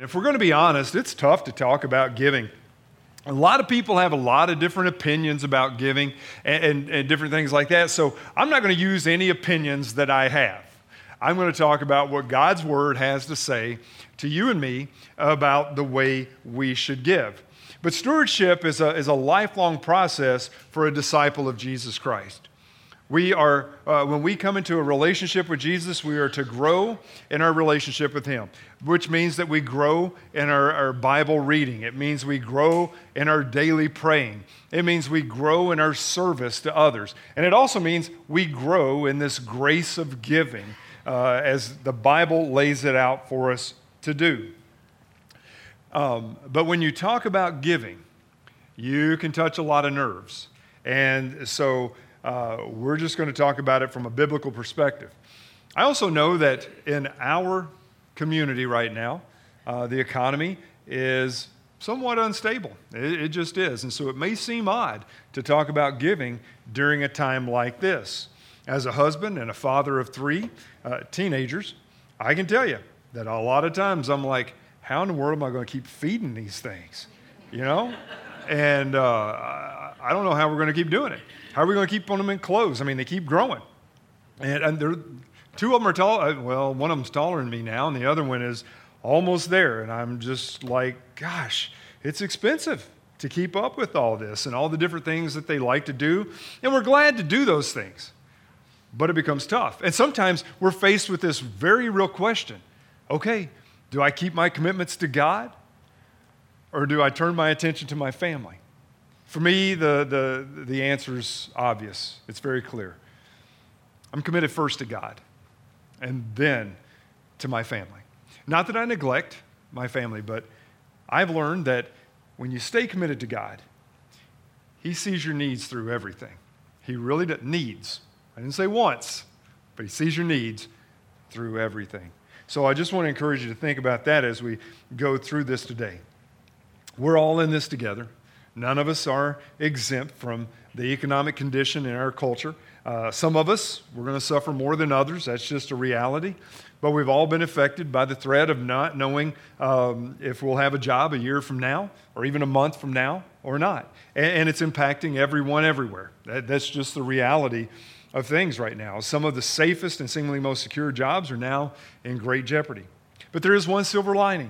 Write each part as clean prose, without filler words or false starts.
If we're going to be honest, it's tough to talk about giving. A lot of people have a lot of different opinions about giving and different things like that. So I'm not going to use any opinions that I have. I'm going to talk about what God's Word has to say to you and me about the way we should give. But stewardship is a lifelong process for a disciple of Jesus Christ. We are, when we come into a relationship with Jesus, we are to grow in our relationship with Him, which means that we grow in our Bible reading. It means we grow in our daily praying. It means we grow in our service to others. And it also means we grow in this grace of giving as the Bible lays it out for us to do. But when you talk about giving, you can touch a lot of nerves. And so we're just going to talk about it from a biblical perspective. I also know that in our community right now, the economy is somewhat unstable. It just is. And so it may seem odd to talk about giving during a time like this. As a husband and a father of 3 teenagers, I can tell you that a lot of times I'm like, how in the world am I going to keep feeding these things? You know? And I don't know how we're going to keep doing it. How are we going to keep putting them in clothes? I mean, they keep growing. And 2 of them are tall. Well, one of them's taller than me now, and the other one is almost there. And I'm just like, gosh, it's expensive to keep up with all this and all the different things that they like to do. And we're glad to do those things. But it becomes tough. And sometimes we're faced with this very real question. Okay, do I keep my commitments to God? Or do I turn my attention to my family? For me, the answer is obvious. It's very clear. I'm committed first to God and then to my family. Not that I neglect my family, but I've learned that when you stay committed to God, He sees your needs through everything. He really does. Needs. I didn't say once, but He sees your needs through everything. So I just want to encourage you to think about that as we go through this today. We're all in this together. None of us are exempt from the economic condition in our culture. Some of us, we're going to suffer more than others. That's just a reality. But we've all been affected by the threat of not knowing if we'll have a job a year from now or even a month from now or not. And it's impacting everyone everywhere. That's just the reality of things right now. Some of the safest and seemingly most secure jobs are now in great jeopardy. But there is one silver lining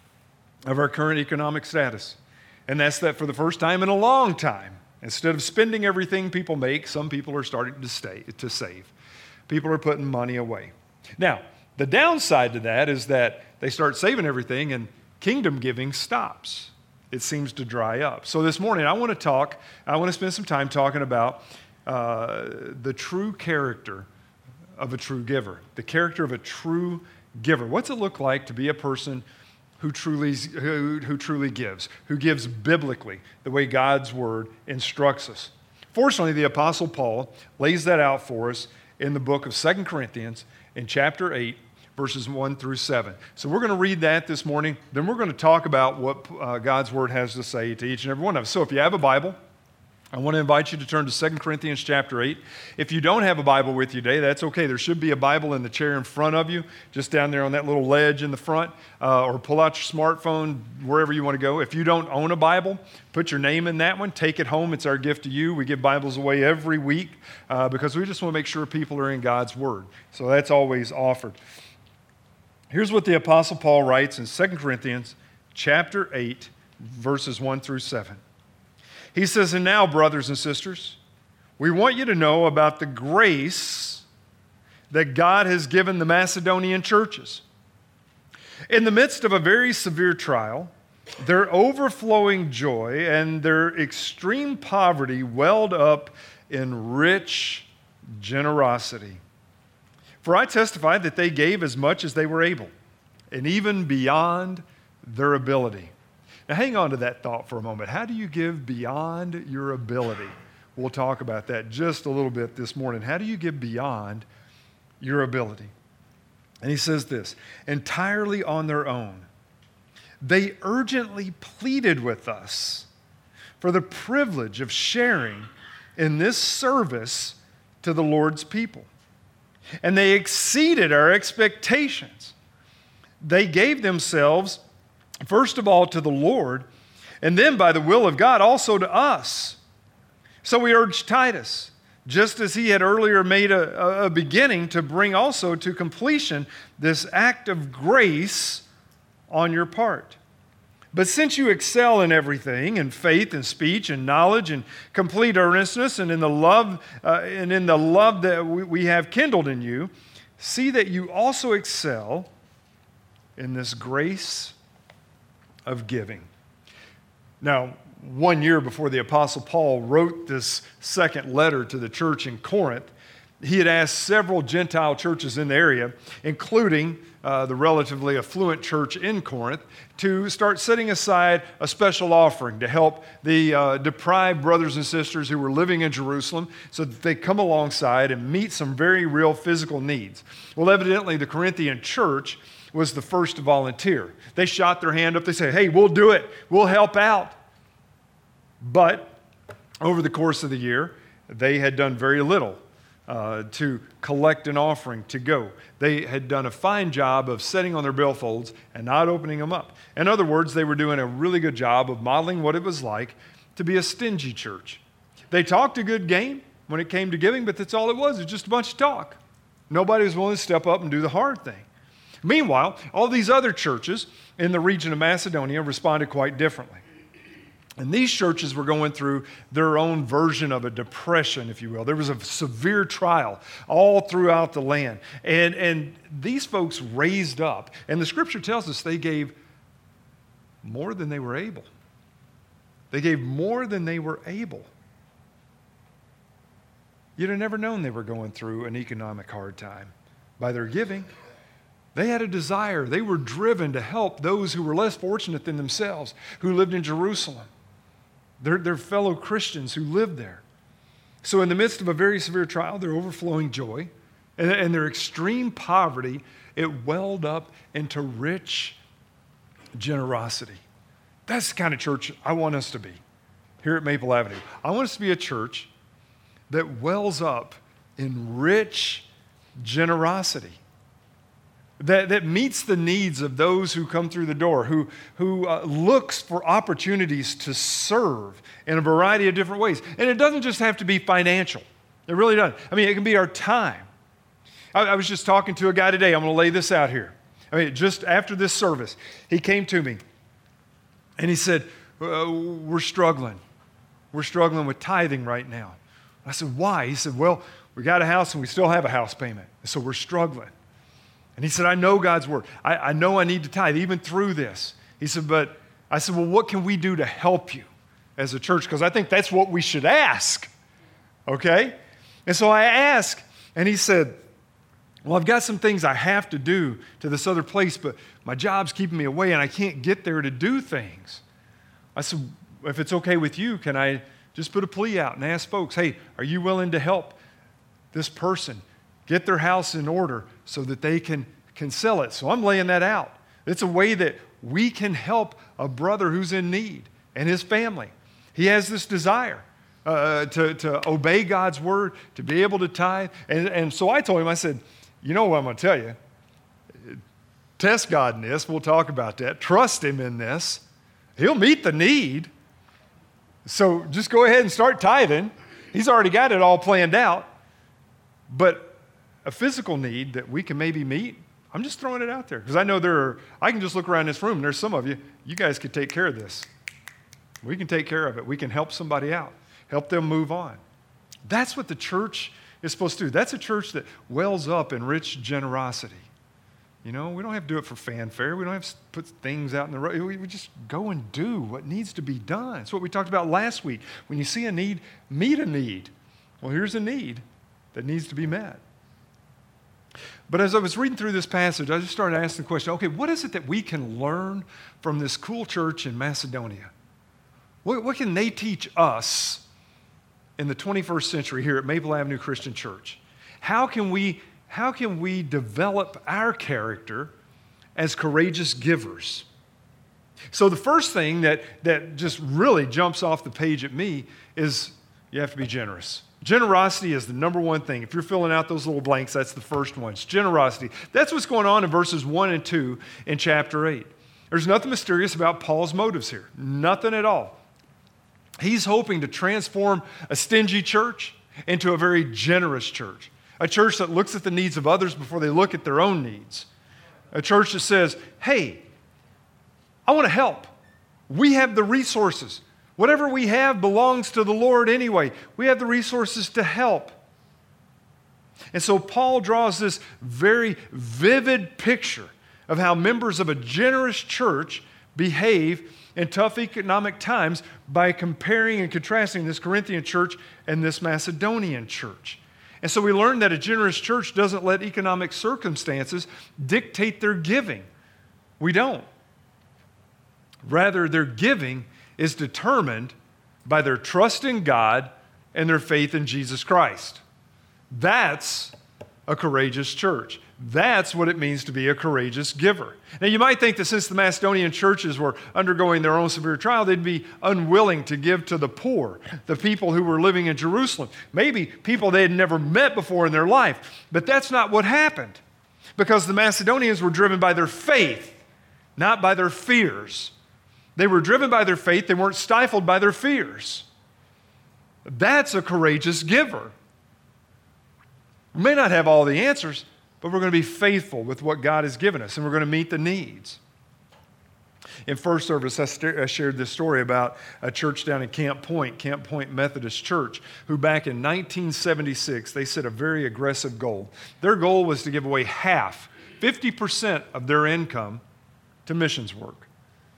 of our current economic status. And that's that for the first time in a long time, instead of spending everything people make, some people are starting to save. People are putting money away. Now, the downside to that is that they start saving everything and kingdom giving stops. It seems to dry up. So this morning, I want to spend some time talking about the true character of a true giver, the character of a true giver. What's it look like to be a person who truly gives, who gives biblically the way God's Word instructs us? Fortunately, the Apostle Paul lays that out for us in the book of 2 Corinthians in chapter 8, verses 1 through 7. So we're going to read that this morning. Then we're going to talk about what God's Word has to say to each and every one of us. So if you have a Bible, I want to invite you to turn to 2 Corinthians chapter 8. If you don't have a Bible with you today, that's okay. There should be a Bible in the chair in front of you, just down there on that little ledge in the front, or pull out your smartphone, wherever you want to go. If you don't own a Bible, put your name in that one. Take it home. It's our gift to you. We give Bibles away every week because we just want to make sure people are in God's Word. So that's always offered. Here's what the Apostle Paul writes in 2 Corinthians chapter 8, verses 1 through 7. He says, "And now, brothers and sisters, we want you to know about the grace that God has given the Macedonian churches. In the midst of a very severe trial, their overflowing joy and their extreme poverty welled up in rich generosity. For I testify that they gave as much as they were able, and even beyond their ability." Now, hang on to that thought for a moment. How do you give beyond your ability? We'll talk about that just a little bit this morning. How do you give beyond your ability? And he says this, "Entirely on their own, they urgently pleaded with us for the privilege of sharing in this service to the Lord's people. And they exceeded our expectations. They gave themselves First of all to the Lord, and then by the will of God also to us. So we urge Titus, just as he had earlier made a beginning, to bring also to completion this act of grace on your part. But since you excel in everything, in faith and speech and knowledge and complete earnestness, and in the love that we have kindled in you, see that you also excel in this grace of giving. Now, 1 year before the Apostle Paul wrote this second letter to the church in Corinth, he had asked several Gentile churches in the area, including the relatively affluent church in Corinth, to start setting aside a special offering to help the deprived brothers and sisters who were living in Jerusalem so that they come alongside and meet some very real physical needs. Well, evidently, the Corinthian church was the first to volunteer. They shot their hand up. They said, hey, we'll do it. We'll help out. But over the course of the year, they had done very little to collect an offering to go. They had done a fine job of sitting on their billfolds and not opening them up. In other words, they were doing a really good job of modeling what it was like to be a stingy church. They talked a good game when it came to giving, but that's all it was. It was just a bunch of talk. Nobody was willing to step up and do the hard thing. Meanwhile, all these other churches in the region of Macedonia responded quite differently. And these churches were going through their own version of a depression, if you will. There was a severe trial all throughout the land. And these folks raised up. And the scripture tells us they gave more than they were able. They gave more than they were able. You'd have never known they were going through an economic hard time by their giving. They had a desire. They were driven to help those who were less fortunate than themselves, who lived in Jerusalem. Their fellow Christians who lived there. So in the midst of a very severe trial, their overflowing joy and their extreme poverty, it welled up into rich generosity. That's the kind of church I want us to be here at Maple Avenue. I want us to be a church that wells up in rich generosity. That meets the needs of those who come through the door, who looks for opportunities to serve in a variety of different ways. And it doesn't just have to be financial. It really doesn't. I mean, it can be our time. I was just talking to a guy today. I'm going to lay this out here. I mean, just after this service, he came to me and he said, we're struggling. We're struggling with tithing right now. I said, why? He said, well, we got a house and we still have a house payment. So we're struggling. And he said, I know God's word. I know I need to tithe even through this. He said, but I said, well, what can we do to help you as a church? Because I think that's what we should ask. Okay? And so I asked, and he said, well, I've got some things I have to do to this other place, but my job's keeping me away and I can't get there to do things. I said, if it's okay with you, can I just put a plea out and ask folks, hey, are you willing to help this person get their house in order so that they can sell it? So I'm laying that out. It's a way that we can help a brother who's in need and his family. He has this desire to obey God's word, to be able to tithe. And so I told him, I said, you know what I'm going to tell you? Test God in this. We'll talk about that. Trust him in this. He'll meet the need. So just go ahead and start tithing. He's already got it all planned out. But a physical need that we can maybe meet, I'm just throwing it out there. Because I know I can just look around this room, and there's some of you guys could take care of this. We can take care of it. We can help somebody out, help them move on. That's what the church is supposed to do. That's a church that wells up in rich generosity. You know, we don't have to do it for fanfare. We don't have to put things out in the road. We just go and do what needs to be done. It's what we talked about last week. When you see a need, meet a need. Well, here's a need that needs to be met. But as I was reading through this passage, I just started asking the question, okay, what is it that we can learn from this cool church in Macedonia? What can they teach us in the 21st century here at Maple Avenue Christian Church? How can we develop our character as courageous givers? So the first thing that just really jumps off the page at me is you have to be generous. Generosity is the number one thing. If you're filling out those little blanks, that's the first one. It's generosity. That's what's going on in verses 1 and 2 in chapter 8. There's nothing mysterious about Paul's motives here. Nothing at all. He's hoping to transform a stingy church into a very generous church. A church that looks at the needs of others before they look at their own needs. A church that says, hey, I want to help. We have the resources. Whatever we have belongs to the Lord anyway. We have the resources to help. And so Paul draws this very vivid picture of how members of a generous church behave in tough economic times by comparing and contrasting this Corinthian church and this Macedonian church. And so we learn that a generous church doesn't let economic circumstances dictate their giving. We don't. Rather, their giving is determined by their trust in God and their faith in Jesus Christ. That's a courageous church. That's what it means to be a courageous giver. Now, you might think that since the Macedonian churches were undergoing their own severe trial, they'd be unwilling to give to the poor, the people who were living in Jerusalem, maybe people they had never met before in their life. But that's not what happened, because the Macedonians were driven by their faith, not by their fears. They were driven by their faith. They weren't stifled by their fears. That's a courageous giver. We may not have all the answers, but we're going to be faithful with what God has given us, and we're going to meet the needs. In first service, I shared this story about a church down in Camp Point Methodist Church, who back in 1976, they set a very aggressive goal. Their goal was to give away 50% of their income to missions work.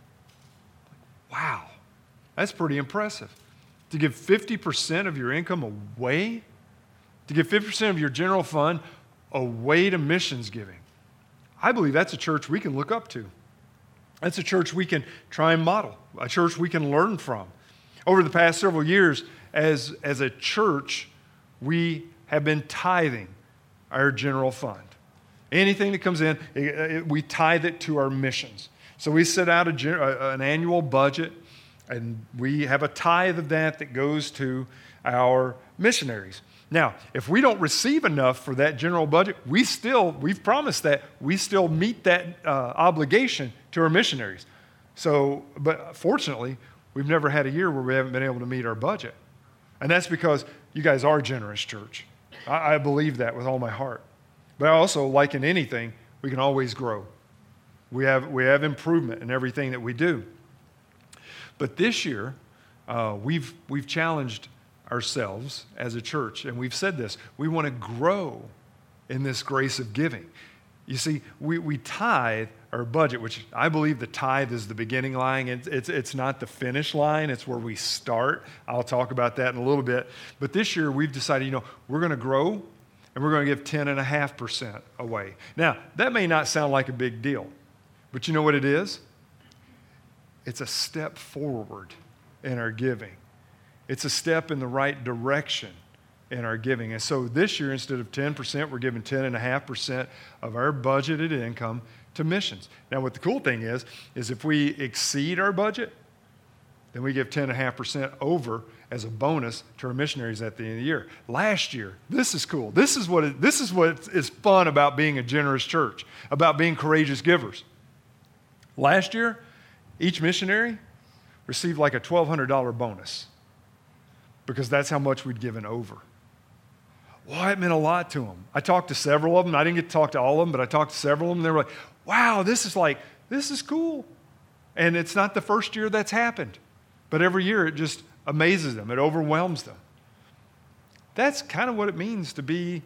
Wow, that's pretty impressive. To give 50% of your income away, to give 50% of your general fund away to missions giving. I believe that's a church we can look up to. That's a church we can try and model, a church we can learn from. Over the past several years, as a church, we have been tithing our general fund. Anything that comes in, we tithe it to our missions. So we set out an annual budget, and we have a tithe of that goes to our missionaries. Now, if we don't receive enough for that general budget, we've promised that we still meet that obligation to our missionaries. So, but fortunately, we've never had a year where we haven't been able to meet our budget. And that's because you guys are a generous church. I believe that with all my heart. But also, like in anything, we can always grow. We have improvement in everything that we do. But this year, we've challenged ourselves as a church, and we've said this: we want to grow in this grace of giving. You see, we tithe our budget, which I believe the tithe is the beginning line. It's not the finish line. It's where we start. I'll talk about that in a little bit. But this year, we've decided, we're going to grow, and we're going to give 10.5% away. Now, that may not sound like a big deal, but you know what it is? It's a step forward in our giving. It's a step in the right direction in our giving. And so this year, instead of 10%, we're giving 10.5% of our budgeted income to missions. Now, what the cool thing is if we exceed our budget, then we give 10.5% over as a bonus to our missionaries at the end of the year. Last year, this is cool. This is what is fun about being a generous church, about being courageous givers. Last year, each missionary received like a $1,200 bonus, because that's how much we'd given over. Well, it meant a lot to them. I talked to several of them. I didn't get to talk to all of them, but I talked to several of them. They were like, wow, this is cool. And it's not the first year that's happened, but every year it just amazes them. It overwhelms them. That's kind of what it means to be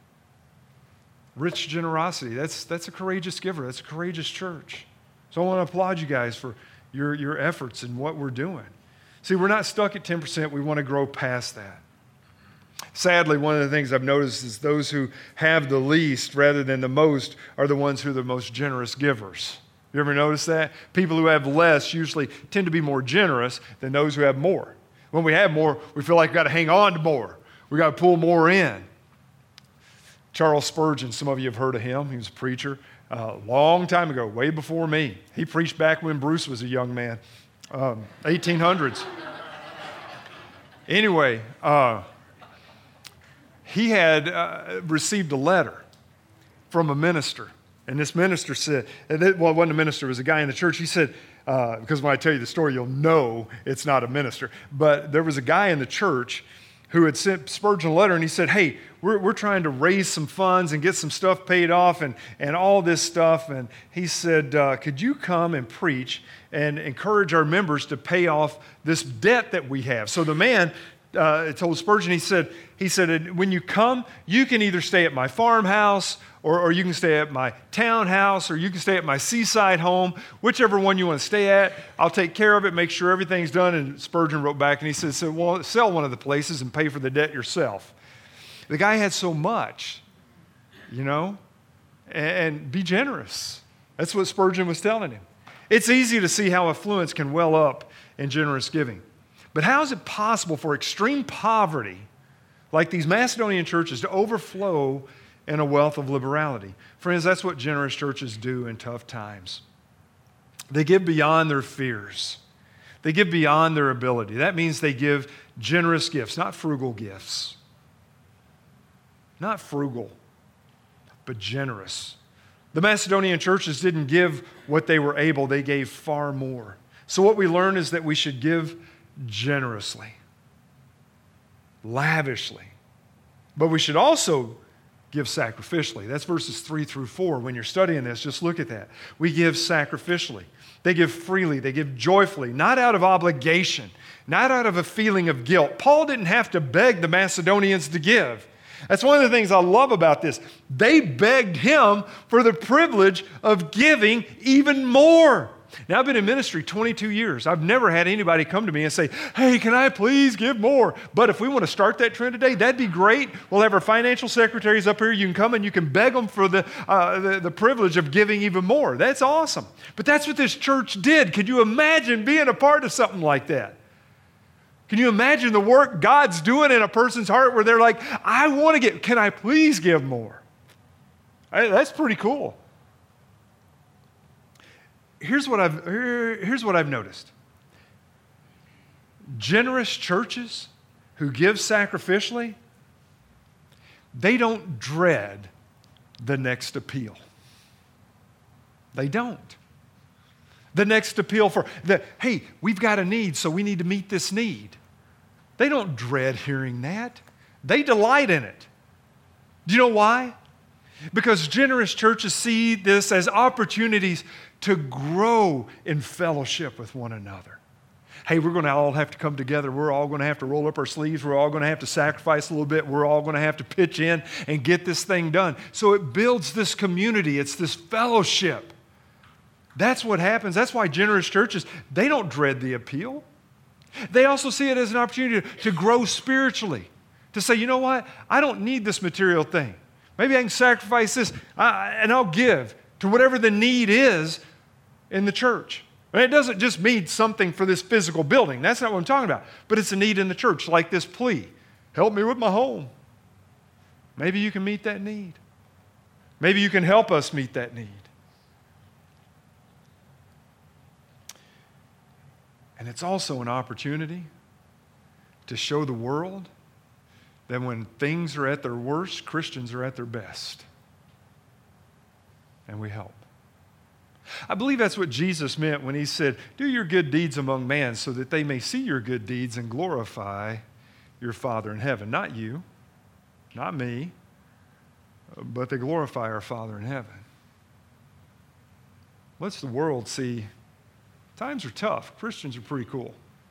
rich generosity. That's a courageous giver. That's a courageous church. So I want to applaud you guys for your efforts and what we're doing. See, we're not stuck at 10%. We want to grow past that. Sadly, one of the things I've noticed is those who have the least rather than the most are the ones who are the most generous givers. You ever notice that? People who have less usually tend to be more generous than those who have more. When we have more, we feel like we've got to hang on to more. We've got to pull more in. Charles Spurgeon, some of you have heard of him. He was a preacher a long time ago, way before me. He preached back when Bruce was a young man. 1800s. Anyway, he had received a letter from a minister And this minister said, well, it wasn't a minister, it was a guy in the church. He said, because when I tell you the story, you'll know it's not a minister. But there was a guy in the church who had sent Spurgeon a letter, and he said, hey, we're trying to raise some funds and get some stuff paid off and all this stuff. And he said, could you come and preach and encourage our members to pay off this debt that we have? So the man told Spurgeon, he said, when you come, you can either stay at my farmhouse or you can stay at my townhouse, or you can stay at my seaside home, whichever one you want to stay at. I'll take care of it, make sure everything's done. And Spurgeon wrote back and he said, so, well, sell one of the places and pay for the debt yourself. The guy had so much, and be generous. That's what Spurgeon was telling him. It's easy to see how affluence can well up in generous giving. But how is it possible for extreme poverty, like these Macedonian churches, to overflow in a wealth of liberality? Friends, that's what generous churches do in tough times. They give beyond their fears. They give beyond their ability. That means they give generous gifts, not frugal gifts. Not frugal, but generous. The Macedonian churches didn't give what they were able, they gave far more. So what we learn is that we should give generously, lavishly, but we should also give sacrificially. That's verses 3-4. When you're studying this, just look at that. We give sacrificially. They give freely. They give joyfully, not out of obligation, not out of a feeling of guilt. Paul didn't have to beg the Macedonians to give. That's one of the things I love about this. They begged him for the privilege of giving even more. Now, I've been in ministry 22 years. I've never had anybody come to me and say, hey, can I please give more? But if we want to start that trend today, that'd be great. We'll have our financial secretaries up here. You can come and you can beg them for the privilege of giving even more. That's awesome. But that's what this church did. Could you imagine being a part of something like that? Can you imagine the work God's doing in a person's heart where they're like, I want to give. Can I please give more? That's pretty cool. Here's what I've noticed. Generous churches who give sacrificially, they don't dread the next appeal. They don't. The next appeal hey, we've got a need, so we need to meet this need. They don't dread hearing that. They delight in it. Do you know why? Because generous churches see this as opportunities to grow in fellowship with one another. Hey, we're going to all have to come together. We're all going to have to roll up our sleeves. We're all going to have to sacrifice a little bit. We're all going to have to pitch in and get this thing done. So it builds this community. It's this fellowship. That's what happens. That's why generous churches, they don't dread the appeal. They also see it as an opportunity to grow spiritually, to say, you know what? I don't need this material thing. Maybe I can sacrifice this and I'll give to whatever the need is in the church. And it doesn't just mean something for this physical building. That's not what I'm talking about. But it's a need in the church, like this plea. Help me with my home. Maybe you can meet that need. Maybe you can help us meet that need. And it's also an opportunity to show the world that when things are at their worst, Christians are at their best. And we help. I believe that's what Jesus meant when he said, do your good deeds among men so that they may see your good deeds and glorify your Father in heaven. Not you, not me, but they glorify our Father in heaven. Let's the world see times are tough. Christians are pretty cool.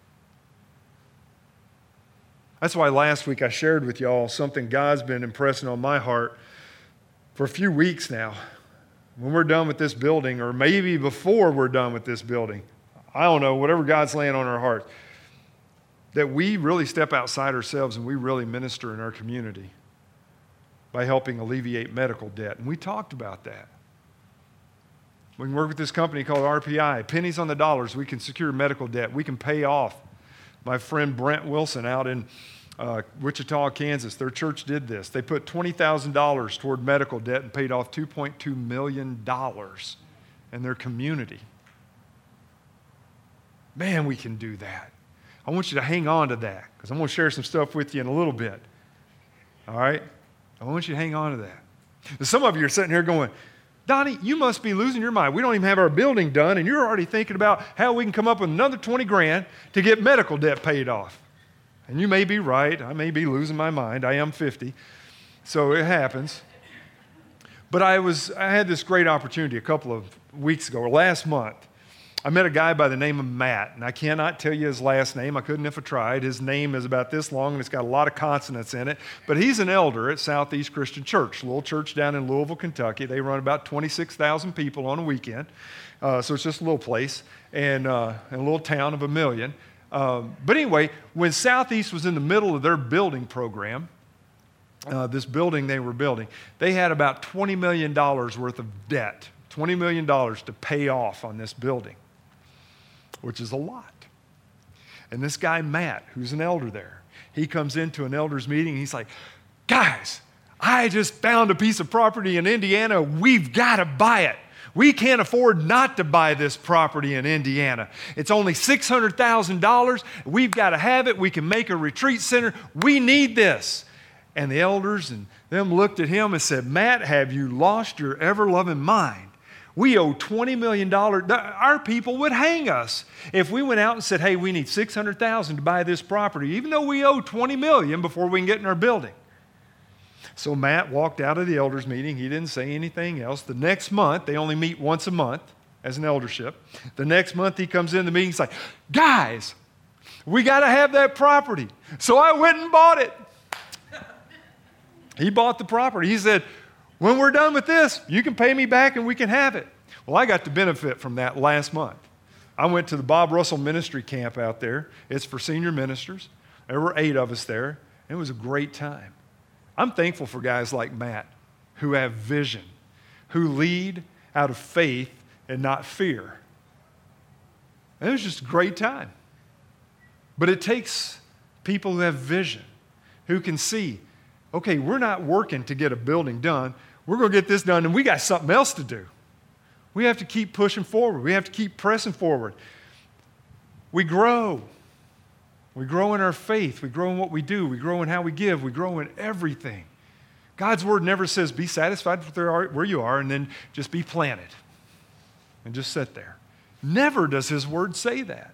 That's why last week I shared with y'all something God's been impressing on my heart for a few weeks now. When we're done with this building, or maybe before we're done with this building, I don't know, whatever God's laying on our heart, that we really step outside ourselves and we really minister in our community by helping alleviate medical debt. And we talked about that. We can work with this company called RPI. Pennies on the dollars, we can secure medical debt. We can pay off. My friend Brent Wilson out in Wichita, Kansas, their church did this. They put $20,000 toward medical debt and paid off $2.2 million in their community. Man, we can do that. I want you to hang on to that because I'm going to share some stuff with you in a little bit. All right? I want you to hang on to that. Some of you are sitting here going, Donnie, you must be losing your mind. We don't even have our building done, and you're already thinking about how we can come up with another 20 grand to get medical debt paid off. And you may be right. I may be losing my mind. I am 50, so it happens. But I had this great opportunity a couple of weeks ago, or last month. I met a guy by the name of Matt, and I cannot tell you his last name. I couldn't if I tried. His name is about this long, and it's got a lot of consonants in it. But he's an elder at Southeast Christian Church, a little church down in Louisville, Kentucky. They run about 26,000 people on a weekend. So it's just a little place and a little town of 1 million. But anyway, when Southeast was in the middle of their building program, this building they were building, they had about $20 million worth of debt, $20 million to pay off on this building, which is a lot. And this guy, Matt, who's an elder there, he comes into an elders meeting, and he's like, guys, I just found a piece of property in Indiana. We've got to buy it. We can't afford not to buy this property in Indiana. It's only $600,000. We've got to have it. We can make a retreat center. We need this. And the elders and them looked at him and said, Matt, have you lost your ever-loving mind? We owe $20 million. Our people would hang us if we went out and said, hey, we need $600,000 to buy this property, even though we owe $20 million before we can get in our building. So Matt walked out of the elders meeting. He didn't say anything else. The next month, they only meet once a month as an eldership. The next month, he comes in the meeting. He's like, guys, we got to have that property. So I went and bought it. He bought the property. He said, when we're done with this, you can pay me back and we can have it. Well, I got to benefit from that last month. I went to the Bob Russell Ministry Camp out there. It's for senior ministers. There were 8 of us there. It was a great time. I'm thankful for guys like Matt who have vision, who lead out of faith and not fear. And it was just a great time. But it takes people who have vision, who can see, okay, we're not working to get a building done. We're going to get this done, and we got something else to do. We have to keep pushing forward. We have to keep pressing forward. We grow. We grow in our faith. We grow in what we do. We grow in how we give. We grow in everything. God's word never says be satisfied with where you are and then just be planted and just sit there. Never does his word say that.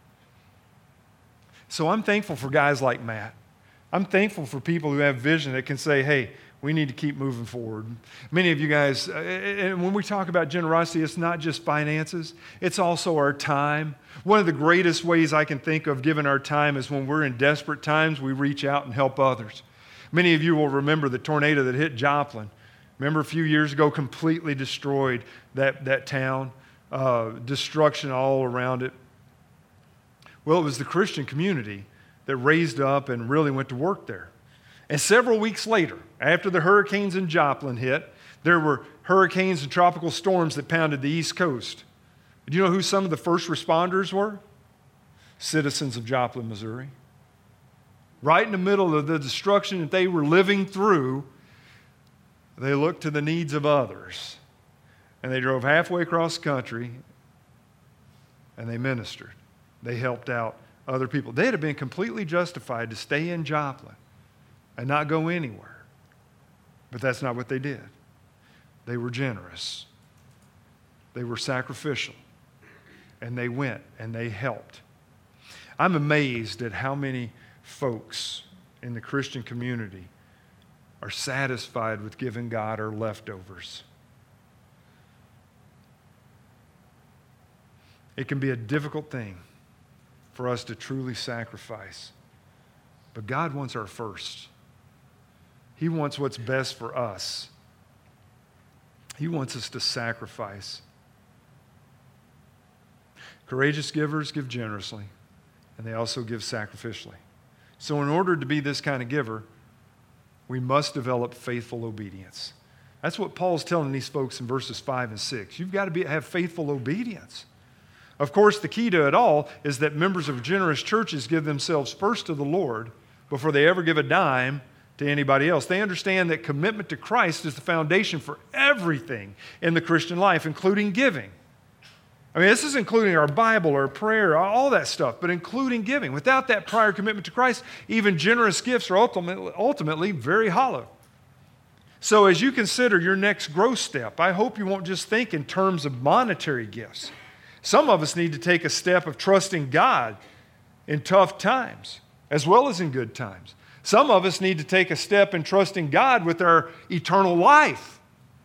So I'm thankful for guys like Matt. I'm thankful for people who have vision that can say, hey, we need to keep moving forward. Many of you guys, and when we talk about generosity, it's not just finances, it's also our time. One of the greatest ways I can think of giving our time is when we're in desperate times, we reach out and help others. Many of you will remember the tornado that hit Joplin. Remember a few years ago, completely destroyed that town, destruction all around it. Well, it was the Christian community that raised up and really went to work there. And several weeks later, after the hurricanes in Joplin hit, there were hurricanes and tropical storms that pounded the East Coast. Do you know who some of the first responders were? Citizens of Joplin, Missouri. Right in the middle of the destruction that they were living through, they looked to the needs of others. And they drove halfway across the country and they ministered. They helped out other people. They'd have been completely justified to stay in Joplin and not go anywhere. But that's not what they did. They were generous. They were sacrificial. And they went and they helped. I'm amazed at how many folks in the Christian community are satisfied with giving God our leftovers. It can be a difficult thing for us to truly sacrifice. But God wants our first. He wants what's best for us. He wants us to sacrifice. Courageous givers give generously, and they also give sacrificially. So in order to be this kind of giver, we must develop faithful obedience. That's what Paul's telling these folks in verses 5 and 6. You've got to have faithful obedience. Of course, the key to it all is that members of generous churches give themselves first to the Lord before they ever give a dime to anybody else. They understand that commitment to Christ is the foundation for everything in the Christian life, including giving. I mean, this is including our Bible, our prayer, all that stuff, but including giving. Without that prior commitment to Christ, even generous gifts are ultimately very hollow. So as you consider your next growth step, I hope you won't just think in terms of monetary gifts. Some of us need to take a step of trusting God in tough times as well as in good times. Some of us need to take a step in trusting God with our eternal life.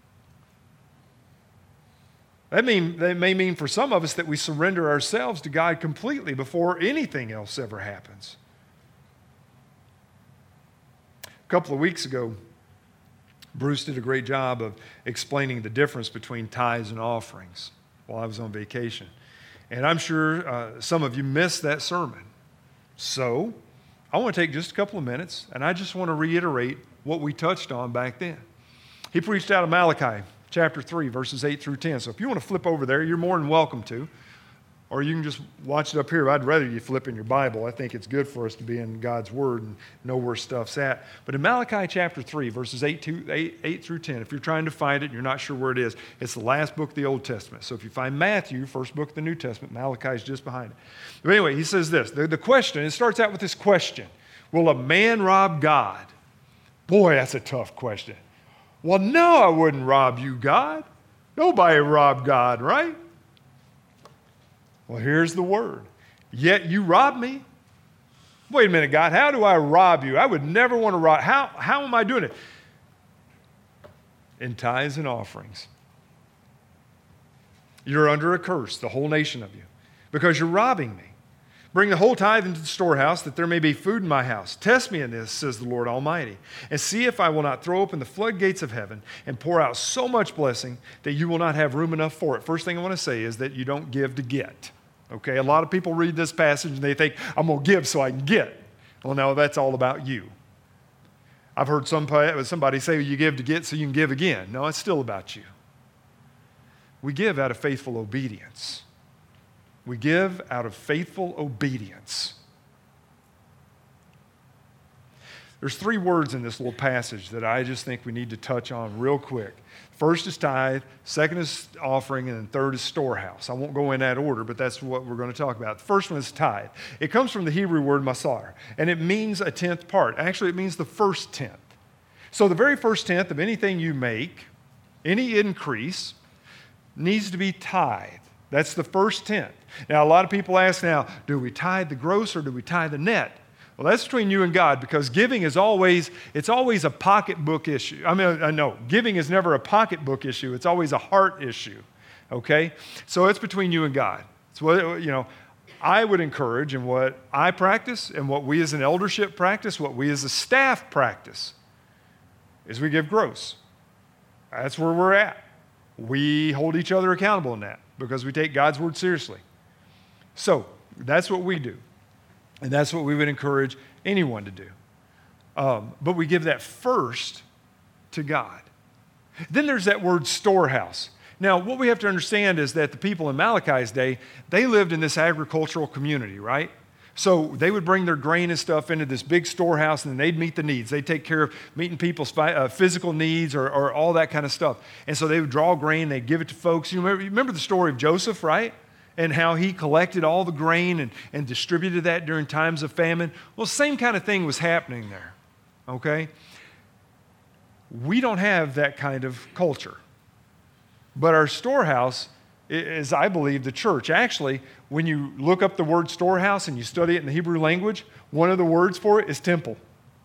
That may mean for some of us that we surrender ourselves to God completely before anything else ever happens. A couple of weeks ago, Bruce did a great job of explaining the difference between tithes and offerings while I was on vacation. And I'm sure some of you missed that sermon. So I want to take just a couple of minutes, and I just want to reiterate what we touched on back then. He preached out of Malachi chapter 3, verses 8 through 10. So if you want to flip over there, you're more than welcome to. Or you can just watch it up here. I'd rather you flip in your Bible. I think it's good for us to be in God's Word and know where stuff's at. But in Malachi chapter 3, verses 8 through 10, if you're trying to find it and you're not sure where it is, it's the last book of the Old Testament. So if you find Matthew, first book of the New Testament, Malachi is just behind it. But anyway, he says this. The question, it starts out with this question. Will a man rob God? Boy, that's a tough question. Well, no, I wouldn't rob you, God. Nobody robbed God, right? Well, here's the word. Yet you rob me. Wait a minute, God, how do I rob you? I would never want to rob. How am I doing it? In tithes and offerings. You're under a curse, the whole nation of you, because you're robbing me. Bring the whole tithe into the storehouse, that there may be food in my house. Test me in this, says the Lord Almighty, and see if I will not throw open the floodgates of heaven and pour out so much blessing that you will not have room enough for it. First thing I want to say is that you don't give to get. Okay, a lot of people read this passage and they think, I'm going to give so I can get. Well, no, that's all about you. I've heard somebody say, you give to get so you can give again. No, it's still about you. We give out of faithful obedience. We give out of faithful obedience. There's 3 words in this little passage that I just think we need to touch on real quick. First is tithe, second is offering, and then third is storehouse. I won't go in that order, but that's what we're going to talk about. The first one is tithe. It comes from the Hebrew word masar, and it means a tenth part. Actually, it means the first tenth. So the very first tenth of anything you make, any increase, needs to be tithe. That's the first tenth. Now, a lot of people ask now, do we tithe the gross or do we tithe the net? Well, that's between you and God, because giving is always a pocketbook issue. No, giving is never a pocketbook issue. It's always a heart issue, okay? So it's between you and God. It's what, I would encourage, and what I practice and what we as an eldership practice, what we as a staff practice, is we give gross. That's where we're at. We hold each other accountable in that because we take God's word seriously. So that's what we do. And that's what we would encourage anyone to do. But we give that first to God. Then there's that word storehouse. Now, what we have to understand is that the people in Malachi's day, they lived in this agricultural community, right? So they would bring their grain and stuff into this big storehouse, and then they'd meet the needs. They'd take care of meeting people's physical needs or all that kind of stuff. And so they would draw grain, they'd give it to folks. You remember the story of Joseph, right? And how he collected all the grain and distributed that during times of famine. Well, same kind of thing was happening there, okay? We don't have that kind of culture. But our storehouse is, I believe, the church. Actually, when you look up the word storehouse and you study it in the Hebrew language, one of the words for it is temple.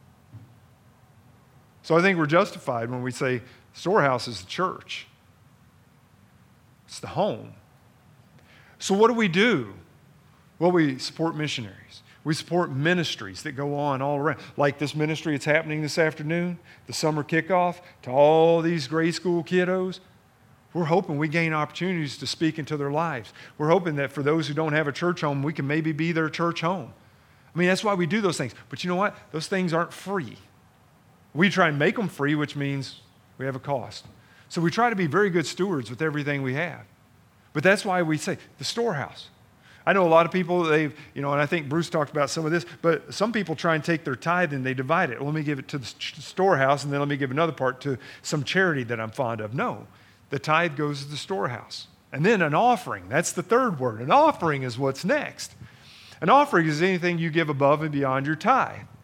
So I think we're justified when we say storehouse is the church. It's the home. So what do? Well, we support missionaries. We support ministries that go on all around. Like this ministry that's happening this afternoon, the summer kickoff, to all these grade school kiddos. We're hoping we gain opportunities to speak into their lives. We're hoping that for those who don't have a church home, we can maybe be their church home. I mean, that's why we do those things. But you know what? Those things aren't free. We try and make them free, which means we have a cost. So we try to be very good stewards with everything we have. But that's why we say the storehouse. I know a lot of people, and I think Bruce talked about some of this, but some people try and take their tithe and they divide it. Well, let me give it to the storehouse, and then let me give another part to some charity that I'm fond of. No, the tithe goes to the storehouse. And then an offering, that's the third word. An offering is what's next. An offering is anything you give above and beyond your tithe.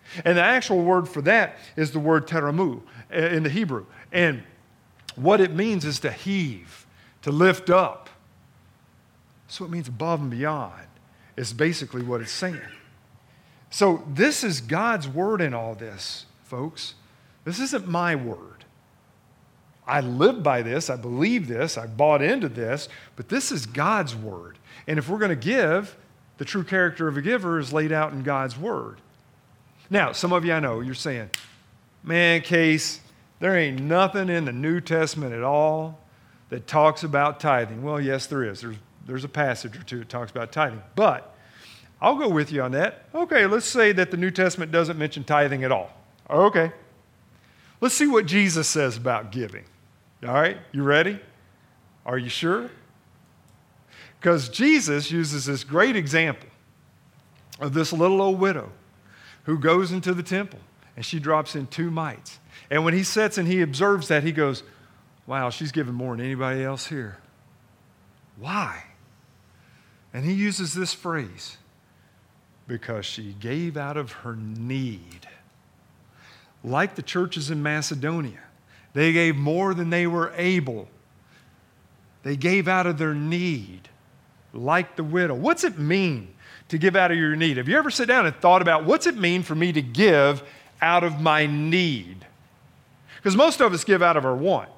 And the actual word for that is the word teramu in the Hebrew. And what it means is to heave, to lift up. So it means above and beyond is basically what it's saying. So this is God's word in all this, folks. This isn't my word. I live by this. I believe this. I bought into this. But this is God's word. And if we're going to give, the true character of a giver is laid out in God's word. Now, some of you I know, you're saying, man, Case, there ain't nothing in the New Testament at all that talks about tithing. Well, yes, there is. There's a passage or two that talks about tithing. But I'll go with you on that. Okay, let's say that the New Testament doesn't mention tithing at all. Okay. Let's see what Jesus says about giving. All right, you ready? Are you sure? Because Jesus uses this great example of this little old widow who goes into the temple and she drops in 2 mites. And when he sits and he observes that, he goes, wow, she's giving more than anybody else here. Why? And he uses this phrase, because she gave out of her need. Like the churches in Macedonia, they gave more than they were able. They gave out of their need, like the widow. What's it mean to give out of your need? Have you ever sat down and thought about what's it mean for me to give out of my need? Because most of us give out of our want.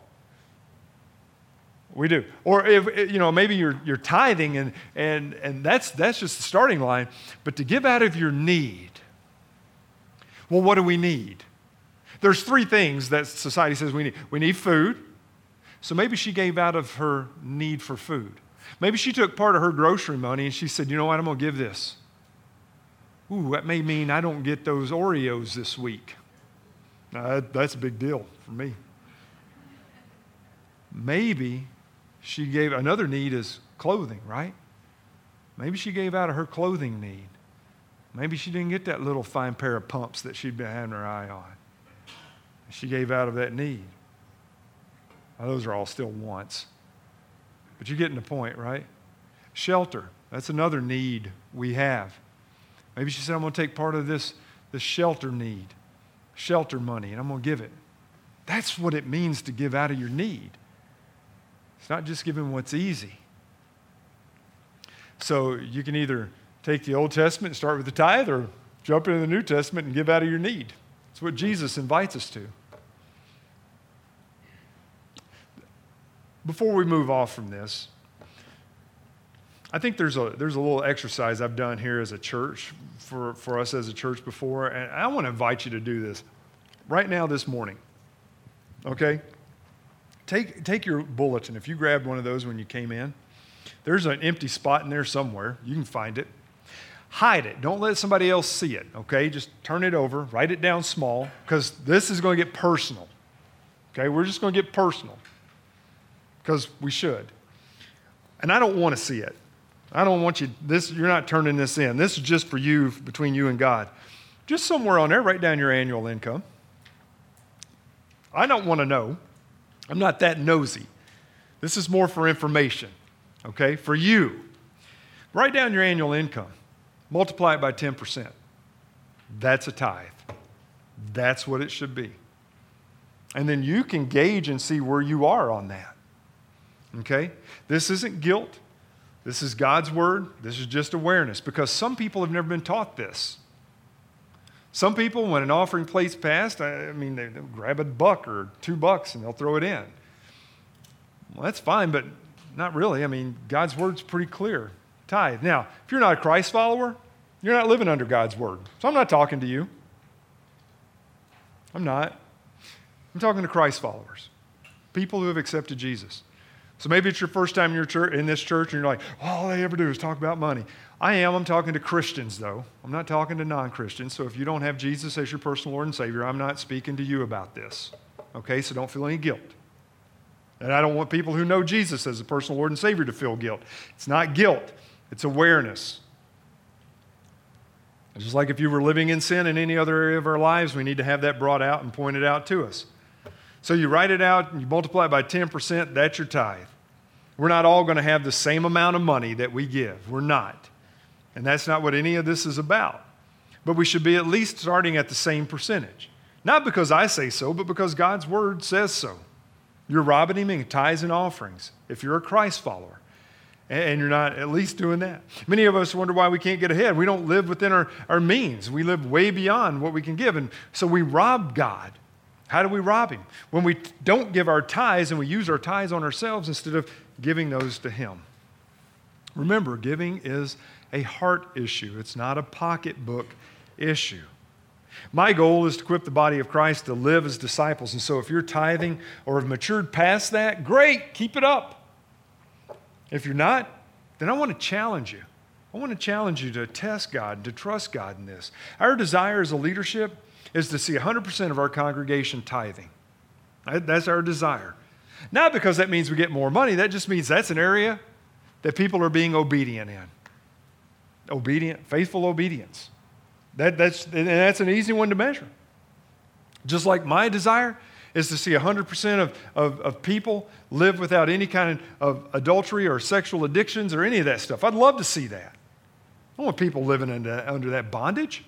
We do. Or if maybe you're tithing and that's just the starting line, but to give out of your need. Well, what do we need? There's 3 things that society says we need. We need food. So maybe she gave out of her need for food. Maybe she took part of her grocery money and she said, you know what, I'm going to give this. Ooh, that may mean I don't get those Oreos this week. Now, that's a big deal for me. Maybe she gave, another need is clothing, right? Maybe she gave out of her clothing need. Maybe she didn't get that little fine pair of pumps that she'd been having her eye on. She gave out of that need. Now, those are all still wants. But you're getting the point, right? Shelter, that's another need we have. Maybe she said, I'm going to take part of this shelter need, shelter money, and I'm going to give it. That's what it means to give out of your need. It's not just giving what's easy. So you can either take the Old Testament and start with the tithe or jump into the New Testament and give out of your need. It's what Jesus invites us to. Before we move off from this, I think there's a little exercise I've done here as a church, for us as a church before, and I want to invite you to do this right now this morning, okay? Take your bulletin. If you grabbed one of those when you came in, there's an empty spot in there somewhere. You can find it. Hide it. Don't let somebody else see it, okay? Just turn it over. Write it down small, because this is going to get personal, okay? We're just going to get personal, because we should. And I don't want to see it. I don't want you, you're not turning this in. This is just for you, between you and God. Just somewhere on there, write down your annual income. I don't want to know. I'm not that nosy. This is more for information, okay? For you. Write down your annual income. Multiply it by 10%. That's a tithe. That's what it should be. And then you can gauge and see where you are on that. Okay? This isn't guilt. This is God's word. This is just awareness, because some people have never been taught this. Some people, when an offering plate's passed, they'll grab $1 or $2 and they'll throw it in. Well, that's fine, but not really. God's word's pretty clear. Tithe. Now, if you're not a Christ follower, you're not living under God's word. So I'm not talking to you. I'm not. I'm talking to Christ followers, people who have accepted Jesus. So maybe it's your first time in this church and you're like, all they ever do is talk about money. I'm talking to Christians, though. I'm not talking to non-Christians. So if you don't have Jesus as your personal Lord and Savior, I'm not speaking to you about this. Okay, so don't feel any guilt. And I don't want people who know Jesus as a personal Lord and Savior to feel guilt. It's not guilt. It's awareness. It's just like if you were living in sin in any other area of our lives, we need to have that brought out and pointed out to us. So you write it out and you multiply it by 10%, that's your tithe. We're not all going to have the same amount of money that we give. We're not. And that's not what any of this is about. but we should be at least starting at the same percentage. Not because I say so, but because God's word says so. You're robbing him in tithes and offerings if you're a Christ follower. And you're not at least doing that. Many of us wonder why we can't get ahead. We don't live within our means. We live way beyond what we can give. And so we rob God. How do we rob him? When we don't give our tithes and we use our tithes on ourselves instead of giving those to him. Remember, giving is a heart issue. It's not a pocketbook issue. My goal is to equip the body of Christ to live as disciples. And so if you're tithing or have matured past that, great, keep it up. If you're not, then I want to challenge you. I want to challenge you to test God, to trust God in this. Our desire as a leadership is to see 100% of our congregation tithing. That's our desire. Not because that means we get more money. That just means that's an area that people are being obedient in. Obedient, faithful obedience. That's an easy one to measure. Just like my desire is to see 100% of people live without any kind of adultery or sexual addictions or any of that stuff. I'd love to see that. I don't want people living under that bondage.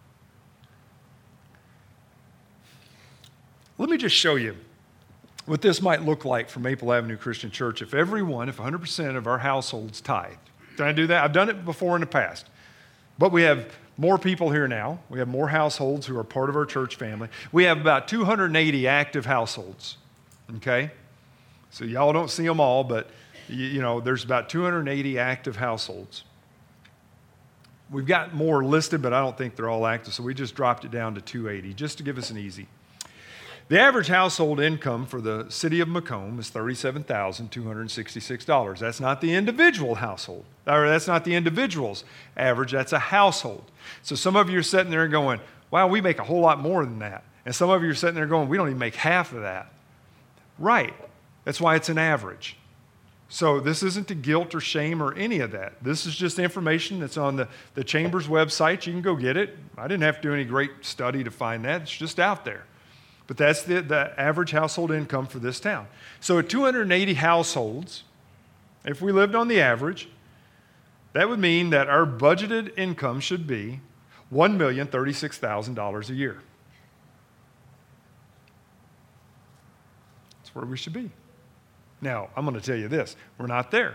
Let me just show you what this might look like for Maple Avenue Christian Church if 100% of our households tithe. Can I do that? I've done it before in the past. But we have more people here now. We have more households who are part of our church family. We have about 280 active households, okay? So y'all don't see them all, but there's about 280 active households. We've got more listed, but I don't think they're all active, so we just dropped it down to 280 just to give us an easy. The average household income for the city of Macomb is $37,266. That's not the individual household, or that's not the individual's average, that's a household. So some of you are sitting there going, wow, we make a whole lot more than that. And some of you are sitting there going, we don't even make half of that. Right, that's why it's an average. So this isn't to guilt or shame or any of that. This is just information that's on the Chamber's website. You can go get it. I didn't have to do any great study to find that. It's just out there. But that's the average household income for this town. So at 280 households, if we lived on the average, that would mean that our budgeted income should be $1,036,000 a year. That's where we should be. Now, I'm going to tell you this. We're not there.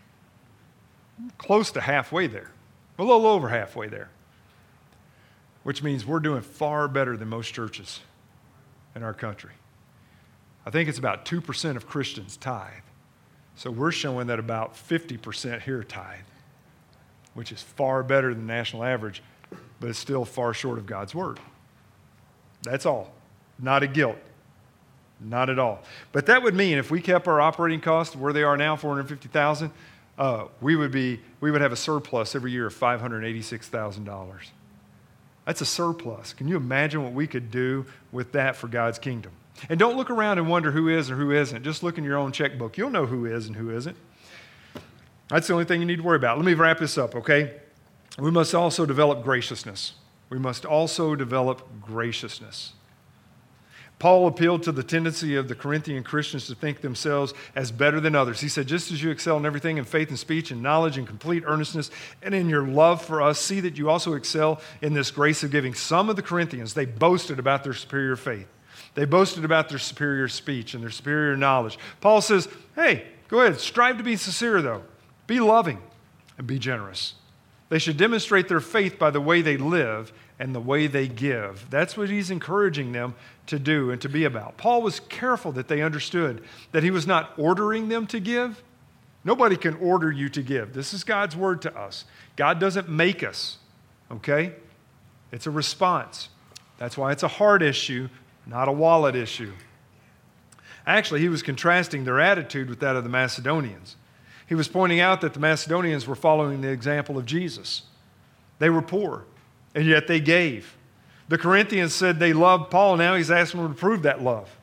Close to halfway there. A little over halfway there. Which means we're doing far better than most churches in our country. I think it's about 2% of Christians tithe. So we're showing that about 50% here tithe, which is far better than the national average, but it's still far short of God's word. That's all. Not a guilt. Not at all. But that would mean if we kept our operating costs where they are now, $450,000, we would have a surplus every year of $586,000. That's a surplus. Can you imagine what we could do with that for God's kingdom? And don't look around and wonder who is or who isn't. Just look in your own checkbook. You'll know who is and who isn't. That's the only thing you need to worry about. Let me wrap this up, okay? We must also develop graciousness. We must also develop graciousness. Paul appealed to the tendency of the Corinthian Christians to think themselves as better than others. He said, just as you excel in everything in faith and speech and knowledge and complete earnestness and in your love for us, see that you also excel in this grace of giving. Some of the Corinthians, they boasted about their superior faith. They boasted about their superior speech and their superior knowledge. Paul says, hey, go ahead, strive to be sincere though. Be loving and be generous. They should demonstrate their faith by the way they live and the way they give. That's what he's encouraging them to do and to be about. Paul was careful that they understood that he was not ordering them to give. Nobody can order you to give. This is God's word to us. God doesn't make us, okay? It's a response. That's why it's a heart issue, not a wallet issue. Actually, he was contrasting their attitude with that of the Macedonians. He was pointing out that the Macedonians were following the example of Jesus. They were poor, and yet they gave. The Corinthians said they loved Paul. Now he's asking them to prove that love.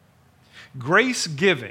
Grace giving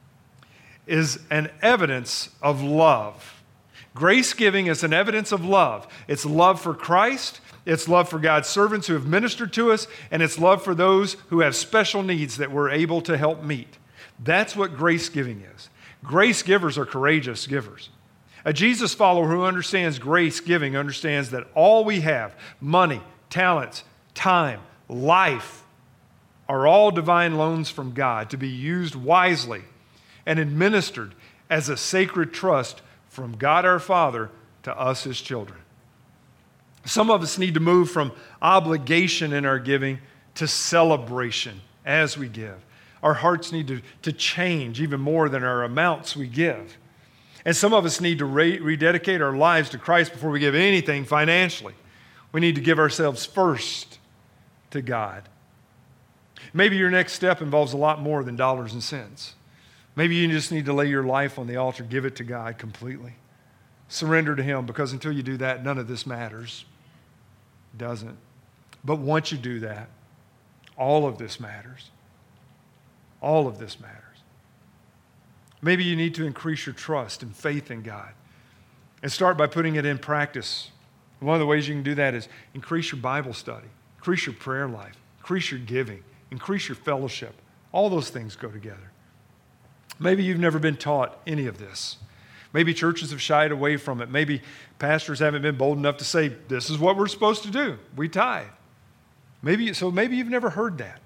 is an evidence of love. Grace giving is an evidence of love. It's love for Christ. It's love for God's servants who have ministered to us. And it's love for those who have special needs that we're able to help meet. That's what grace giving is. Grace givers are courageous givers. A Jesus follower who understands grace giving understands that all we have, money, talents, time, life, are all divine loans from God to be used wisely and administered as a sacred trust from God our Father to us, His children. Some of us need to move from obligation in our giving to celebration as we give. Our hearts need to change even more than our amounts we give. And some of us need to rededicate our lives to Christ before we give anything financially. We need to give ourselves first to God. Maybe your next step involves a lot more than dollars and cents. Maybe you just need to lay your life on the altar, give it to God completely. Surrender to Him, because until you do that, none of this matters. It doesn't. But once you do that, all of this matters. All of this matters. Maybe you need to increase your trust and faith in God and start by putting it in practice. One of the ways you can do that is increase your Bible study, increase your prayer life, increase your giving, increase your fellowship. All those things go together. Maybe you've never been taught any of this. Maybe churches have shied away from it. Maybe pastors haven't been bold enough to say, this is what we're supposed to do. We tithe. Maybe you've never heard that.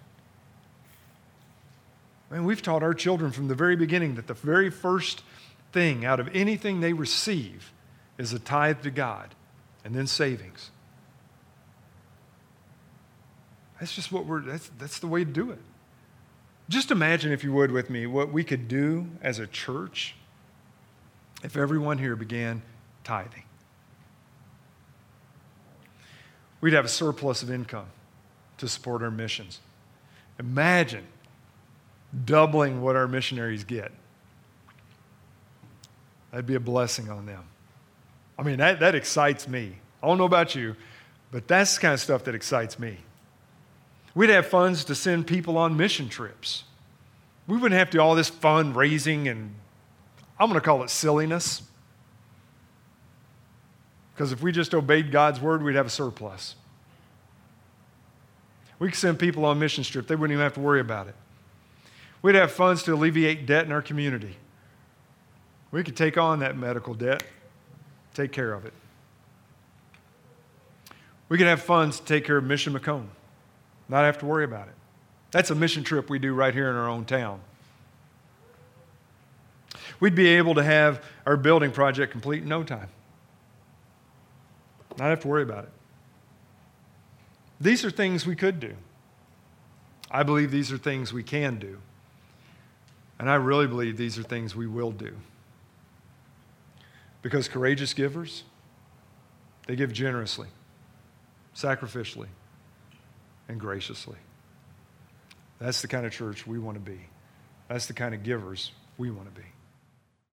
Man, we've taught our children from the very beginning that the very first thing out of anything they receive is a tithe to God and then savings. That's just that's the way to do it. Just imagine, if you would, with me, what we could do as a church if everyone here began tithing. We'd have a surplus of income to support our missions. Imagine doubling what our missionaries get. That'd be a blessing on them. I mean, that excites me. I don't know about you, but that's the kind of stuff that excites me. We'd have funds to send people on mission trips. We wouldn't have to do all this fundraising and I'm going to call it silliness. Because if we just obeyed God's word, we'd have a surplus. We could send people on mission trip. They wouldn't even have to worry about it. We'd have funds to alleviate debt in our community. We could take on that medical debt, take care of it. We could have funds to take care of Mission Macomb, not have to worry about it. That's a mission trip we do right here in our own town. We'd be able to have our building project complete in no time. Not have to worry about it. These are things we could do. I believe these are things we can do. And I really believe these are things we will do. Because courageous givers, they give generously, sacrificially, and graciously. That's the kind of church we want to be. That's the kind of givers we want to be.